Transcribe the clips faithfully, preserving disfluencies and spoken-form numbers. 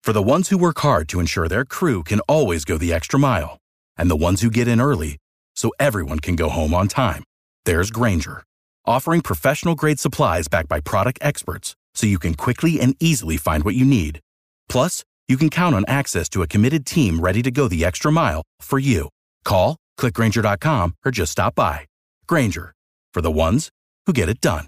For the ones who work hard to ensure their crew can always go the extra mile, and the ones who get in early so everyone can go home on time, there's Grainger, offering professional-grade supplies backed by product experts so you can quickly and easily find what you need. Plus, you can count on access to a committed team ready to go the extra mile for you. Call, click Grainger dot com, or just stop by. Grainger, for the ones who get it done.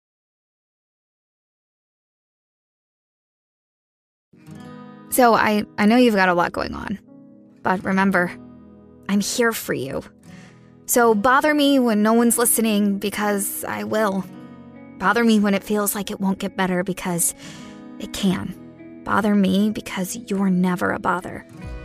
So I, I know you've got a lot going on, but remember, I'm here for you. So bother me when no one's listening, because I will. Bother me when it feels like it won't get better, because it can. Bother me because you're never a bother.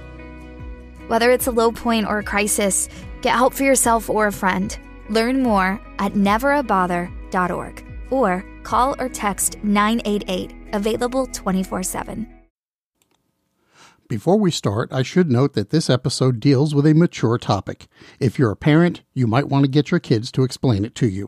Whether it's a low point or a crisis, get help for yourself or a friend. Learn more at never a bother dot org or call or text nine eight eight, available twenty-four seven. Before we start, I should note that this episode deals with a mature topic. If you're a parent, you might want to get your kids to explain it to you.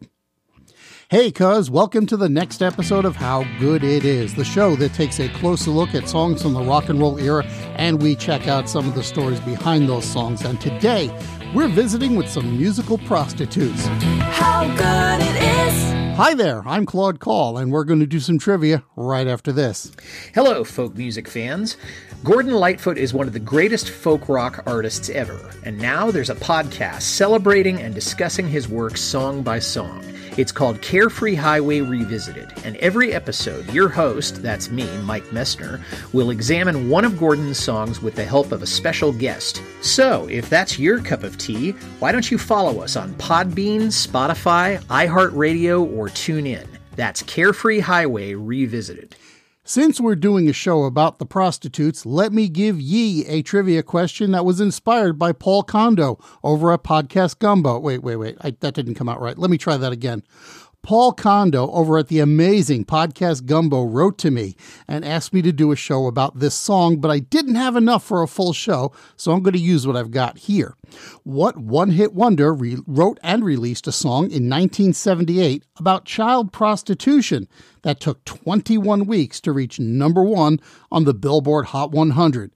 Hey, cuz, welcome to the next episode of How Good It Is, the show that takes a closer look at songs from the rock and roll era, and we check out some of the stories behind those songs. And today, we're visiting with some musical prostitutes. How good it is! Hi there, I'm Claude Call, and we're going to do some trivia right after this. Hello, folk music fans. Gordon Lightfoot is one of the greatest folk rock artists ever, and now there's a podcast celebrating and discussing his work song by song. It's called Carefree Highway Revisited, and every episode, your host, that's me, Mike Messner, will examine one of Gordon's songs with the help of a special guest. So, if that's your cup of tea, why don't you follow us on Podbean, Spotify, iHeartRadio, or TuneIn. That's Carefree Highway Revisited. Since we're doing a show about the prostitutes, let me give ye a trivia question that was inspired by Paul Kondo over at Podcast Gumbo. Wait, wait, wait. I, that didn't come out right. Let me try that again. Paul Kondo over at the amazing Podcast Gumbo wrote to me and asked me to do a show about this song, but I didn't have enough for a full show, so I'm going to use what I've got here. What one-hit wonder re- wrote and released a song in nineteen seventy-eight about child prostitution that took twenty-one weeks to reach number one on the Billboard Hot one hundred?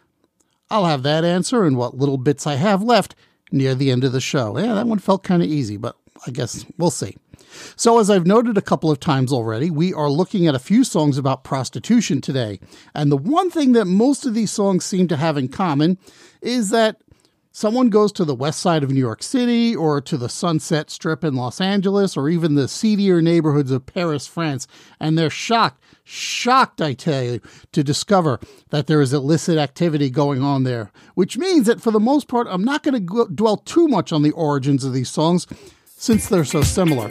I'll have that answer and what little bits I have left near the end of the show. Yeah, that one felt kind of easy, but I guess we'll see. So as I've noted a couple of times already, we are looking at a few songs about prostitution today. And the one thing that most of these songs seem to have in common is that someone goes to the west side of New York City or to the Sunset Strip in Los Angeles or even the seedier neighborhoods of Paris, France, and they're shocked, shocked, I tell you, to discover that there is illicit activity going on there, which means that for the most part, I'm not going to dwell too much on the origins of these songs since they're so similar.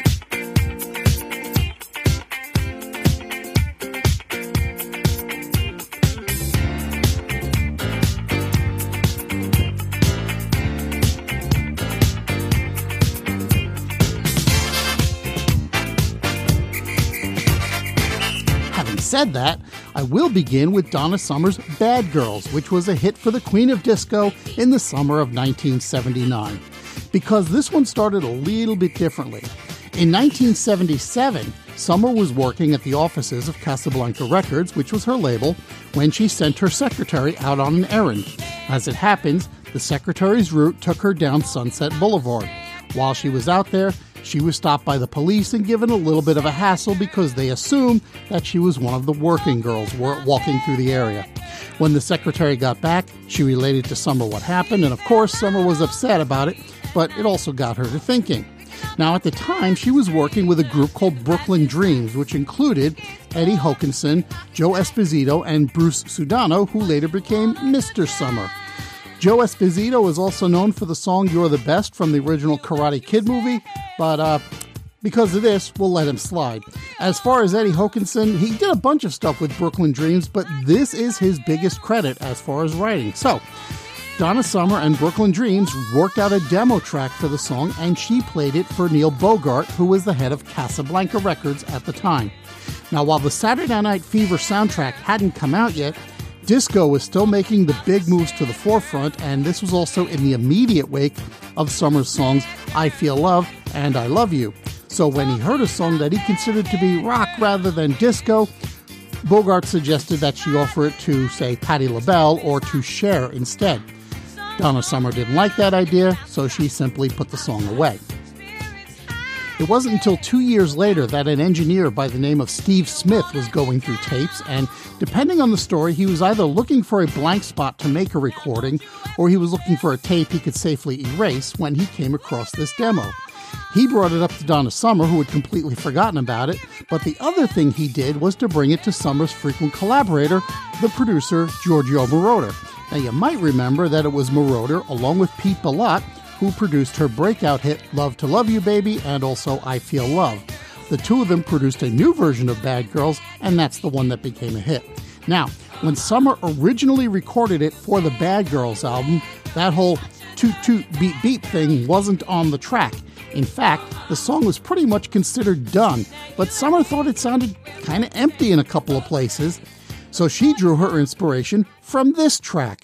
Said that, I will begin with Donna Summer's Bad Girls, which was a hit for the Queen of Disco in the summer of nineteen seventy-nine. Because this one started a little bit differently. In nineteen seventy-seven, Summer was working at the offices of Casablanca Records, which was her label, when she sent her secretary out on an errand. As it happens, the secretary's route took her down Sunset Boulevard. While she was out there, she was stopped by the police and given a little bit of a hassle because they assumed that she was one of the working girls walking through the area. When the secretary got back, she related to Summer what happened, and of course Summer was upset about it, but it also got her to thinking. Now at the time, she was working with a group called Brooklyn Dreams, which included Eddie Hokinson, Joe Esposito, and Bruce Sudano, who later became Mister Summer. Joe Esposito is also known for the song You're the Best from the original Karate Kid movie, but uh, because of this, we'll let him slide. As far as Eddie Hokinson, he did a bunch of stuff with Brooklyn Dreams, but this is his biggest credit as far as writing. So, Donna Summer and Brooklyn Dreams worked out a demo track for the song, and she played it for Neil Bogart, who was the head of Casablanca Records at the time. Now, while the Saturday Night Fever soundtrack hadn't come out yet, disco was still making the big moves to the forefront, and this was also in the immediate wake of Summer's songs I Feel Love and I Love You. So when he heard a song that he considered to be rock rather than disco, Bogart suggested that she offer it to, say, Patti LaBelle or to Cher instead. Donna Summer didn't like that idea, so she simply put the song away. It wasn't until two years later that an engineer by the name of Steve Smith was going through tapes, and depending on the story, he was either looking for a blank spot to make a recording, or he was looking for a tape he could safely erase when he came across this demo. He brought it up to Donna Summer, who had completely forgotten about it, but the other thing he did was to bring it to Summer's frequent collaborator, the producer Giorgio Moroder. Now, you might remember that it was Moroder, along with Pete Bellotte, who produced her breakout hit Love to Love You Baby and also I Feel Love. The two of them produced a new version of Bad Girls, and that's the one that became a hit. Now, when Summer originally recorded it for the Bad Girls album, that whole toot toot beep beep thing wasn't on the track. In fact, the song was pretty much considered done, but Summer thought it sounded kind of empty in a couple of places, so she drew her inspiration from this track.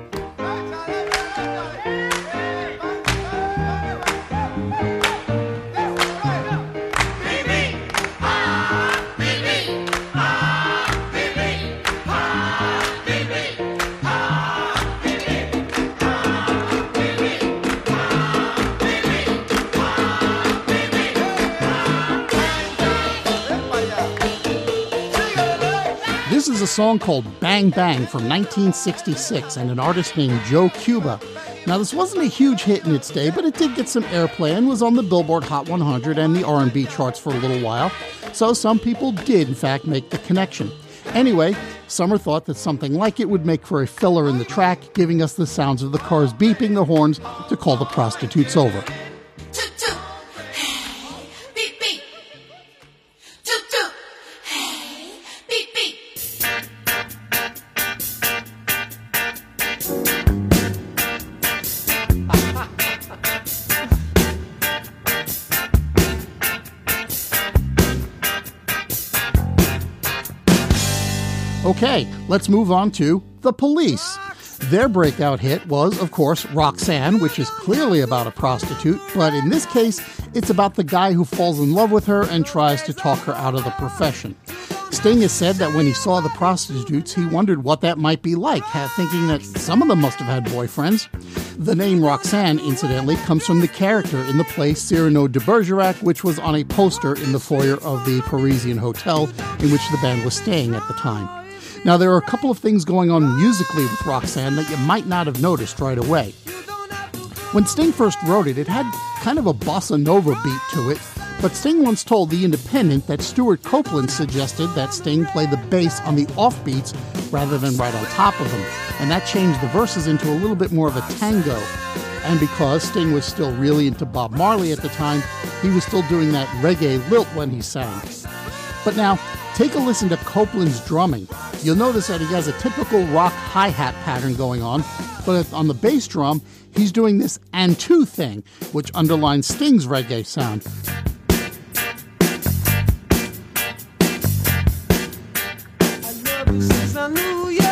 This is a song called Bang Bang from nineteen sixty-six and an artist named Joe Cuba. Now, this wasn't a huge hit in its day, but it did get some airplay and was on the Billboard Hot one hundred and the R and B charts for a little while, so some people did, in fact, make the connection. Anyway, Summer thought that something like it would make for a filler in the track, giving us the sounds of the cars beeping the horns to call the prostitutes over. Okay, let's move on to The Police. Their breakout hit was, of course, Roxanne, which is clearly about a prostitute, but in this case, it's about the guy who falls in love with her and tries to talk her out of the profession. Sting has said that when he saw the prostitutes, he wondered what that might be like, thinking that some of them must have had boyfriends. The name Roxanne, incidentally, comes from the character in the play Cyrano de Bergerac, which was on a poster in the foyer of the Parisian hotel in which the band was staying at the time. Now, there are a couple of things going on musically with Roxanne that you might not have noticed right away. When Sting first wrote it, it had kind of a bossa nova beat to it, but Sting once told The Independent that Stuart Copeland suggested that Sting play the bass on the offbeats rather than right on top of them, and that changed the verses into a little bit more of a tango. And because Sting was still really into Bob Marley at the time, he was still doing that reggae lilt when he sang. But now, take a listen to Copeland's drumming. You'll notice that he has a typical rock hi-hat pattern going on, but on the bass drum, he's doing this and two thing, which underlines Sting's reggae sound. I love you since I knew you.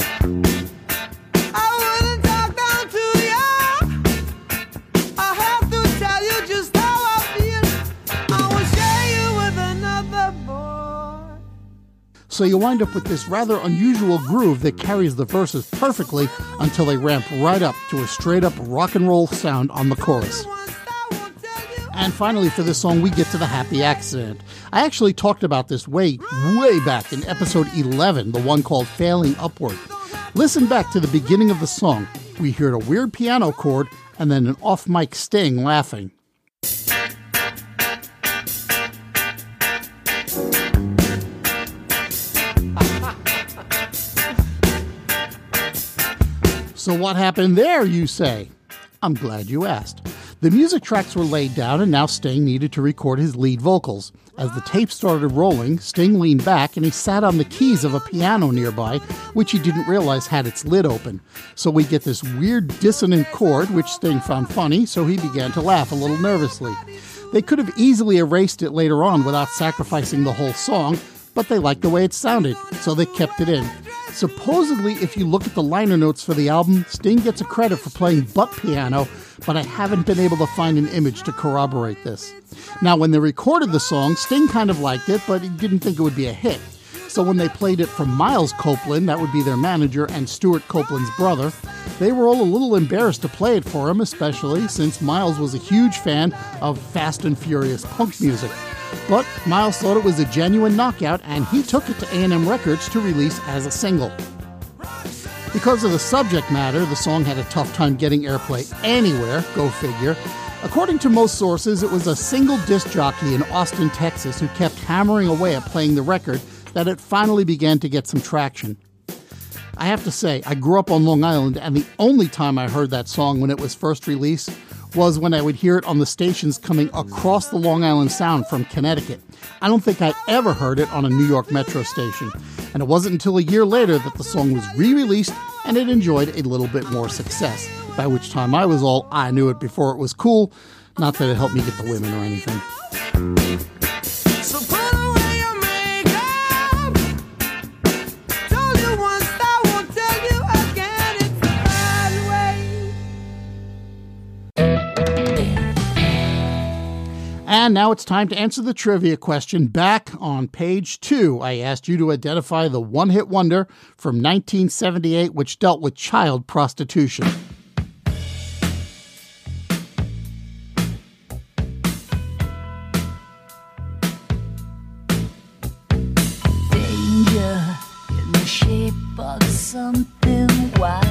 I wouldn't talk down to you. I have to tell you just how I feel. I will share you with another boy. So you wind up with this rather unusual groove that carries the verses perfectly until they ramp right up to a straight-up rock and roll sound on the chorus. And finally, for this song, we get to the happy accident. I actually talked about this way, way back in episode eleven, the one called Failing Upward. Listen back to the beginning of the song. We heard a weird piano chord and then an off-mic Sting laughing. So what happened there, you say? I'm glad you asked. The music tracks were laid down and now Sting needed to record his lead vocals. As the tape started rolling, Sting leaned back and he sat on the keys of a piano nearby, which he didn't realize had its lid open. So we get this weird dissonant chord, which Sting found funny, so he began to laugh a little nervously. They could have easily erased it later on without sacrificing the whole song, but they liked the way it sounded, so they kept it in. Supposedly, if you look at the liner notes for the album, Sting gets a credit for playing butt piano, but I haven't been able to find an image to corroborate this. Now, when they recorded the song, Sting kind of liked it, but he didn't think it would be a hit. So when they played it for Miles Copeland, that would be their manager, and Stuart Copeland's brother, they were all a little embarrassed to play it for him, especially since Miles was a huge fan of Fast and Furious punk music. But Miles thought it was a genuine knockout, and he took it to A and M Records to release as a single. Because of the subject matter, the song had a tough time getting airplay anywhere, go figure. According to most sources, it was a single disc jockey in Austin, Texas, who kept hammering away at playing the record that it finally began to get some traction. I have to say, I grew up on Long Island, and the only time I heard that song when it was first released was when I would hear it on the stations coming across the Long Island Sound from Connecticut. I don't think I ever heard it on a New York metro station, and it wasn't until a year later that the song was re-released and it enjoyed a little bit more success, by which time I was all, I knew it before it was cool, not that it helped me get the women or anything. So put away your makeup. Told you once, I won't tell you again. It's the right way. And now it's time to answer the trivia question. Back on page two, I asked you to identify the one-hit wonder from nineteen seventy-eight which dealt with child prostitution. Danger in the shape of something wild.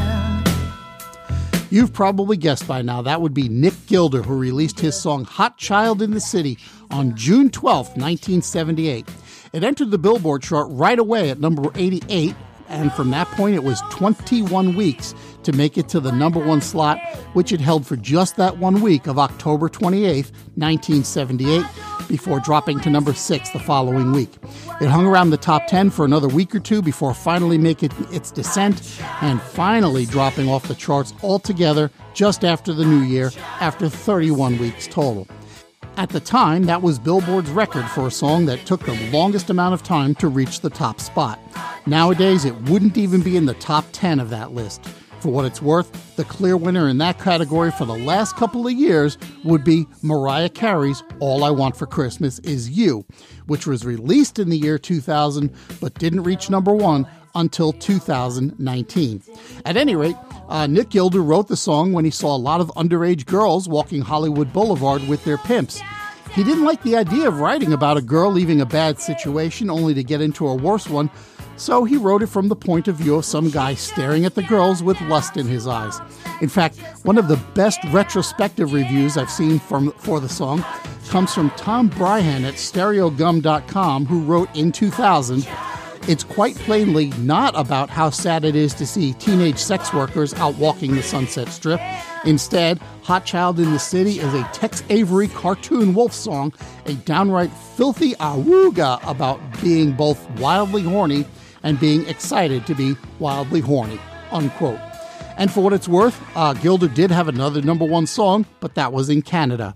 You've probably guessed by now that would be Nick Gilder, who released his song Hot Child in the City on June twelfth, nineteen seventy-eight. It entered the Billboard chart right away at number eighty-eight, and from that point it was twenty-one weeks to make it to the number one slot, which it held for just that one week of October twenty-eighth, nineteen seventy-eight, before dropping to number six the following week. It hung around the top ten for another week or two before finally making its descent and finally dropping off the charts altogether just after the new year, after thirty-one weeks total. At the time, that was Billboard's record for a song that took the longest amount of time to reach the top spot. Nowadays, it wouldn't even be in the top ten of that list. For what it's worth, the clear winner in that category for the last couple of years would be Mariah Carey's All I Want for Christmas Is You, which was released in the year two thousand but didn't reach number one until two thousand nineteen. At any rate, uh, Nick Gilder wrote the song when he saw a lot of underage girls walking Hollywood Boulevard with their pimps. He didn't like the idea of writing about a girl leaving a bad situation only to get into a worse one, so he wrote it from the point of view of some guy staring at the girls with lust in his eyes. In fact, one of the best retrospective reviews I've seen from, for the song comes from Tom Bryhan at stereo gum dot com, who wrote in two thousand, "It's quite plainly not about how sad it is to see teenage sex workers out walking the Sunset Strip. Instead, Hot Child in the City is a Tex Avery cartoon wolf song, a downright filthy awooga about being both wildly horny and being excited to be wildly horny," unquote. And for what it's worth, uh, Gilder did have another number one song, but that was in Canada.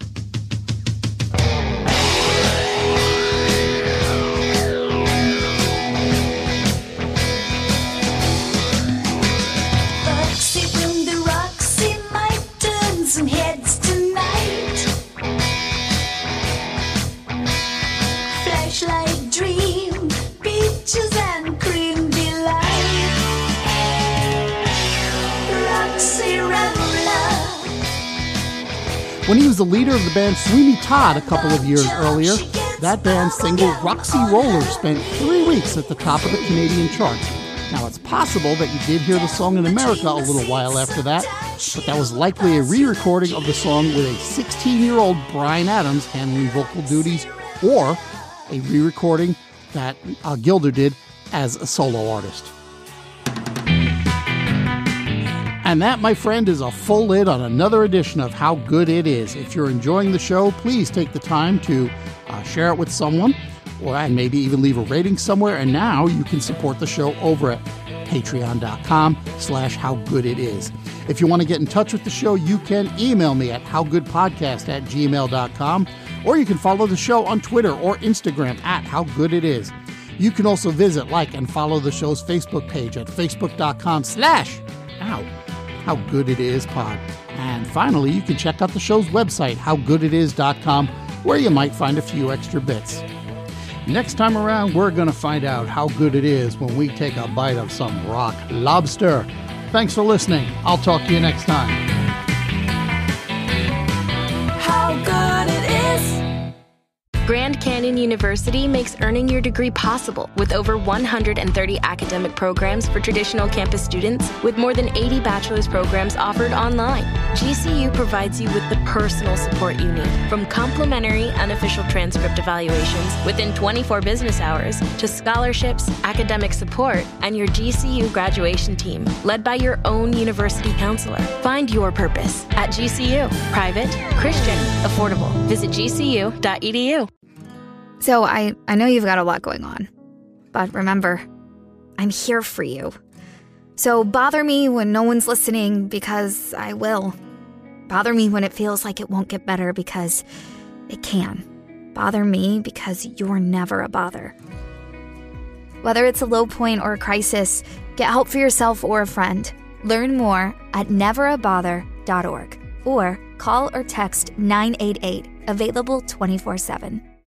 Roxy, from the Roxy might turn some heads tonight. Flashlight dream, peaches and cream delight. Roxy Rambler. When he was the leader of the band Sweeney Todd a couple of years earlier, that band's single Roxy Roller spent three weeks at the top of the Canadian charts. Now, it's possible that you did hear the song in America a little while after that, but that was likely a re-recording of the song with a sixteen-year-old Bryan Adams handling vocal duties, or a re-recording that uh, Gilder did as a solo artist. And that, my friend, is a full lid on another edition of How Good It Is. If you're enjoying the show, please take the time to uh, share it with someone, or and maybe even leave a rating somewhere. And now you can support the show over at patreon.com slash howgooditis. If you want to get in touch with the show, you can email me at howgoodpodcast at gmail dot com, or you can follow the show on Twitter or Instagram at howgooditis. You can also visit, like, and follow the show's Facebook page at facebook.com slash ow, howgooditispod. And finally, you can check out the show's website, how good it is dot com, where you might find a few extra bits. Next time around, we're going to find out how good it is when we take a bite of some rock lobster. Thanks for listening. I'll talk to you next time. How good it is. Grand Canyon University makes earning your degree possible with over one hundred thirty academic programs for traditional campus students, with more than eighty bachelor's programs offered online. G C U provides you with the personal support you need, from complimentary unofficial transcript evaluations within twenty-four business hours to scholarships, academic support, and your G C U graduation team, led by your own university counselor. Find your purpose at G C U. Private, Christian, affordable. Visit G C U dot E D U. So I, I know you've got a lot going on, but remember, I'm here for you. So bother me when no one's listening, because I will. Bother me when it feels like it won't get better, because it can. Bother me because you're never a bother. Whether it's a low point or a crisis, get help for yourself or a friend. Learn more at never a bother dot org or call or text nine eight eight, available twenty-four seven.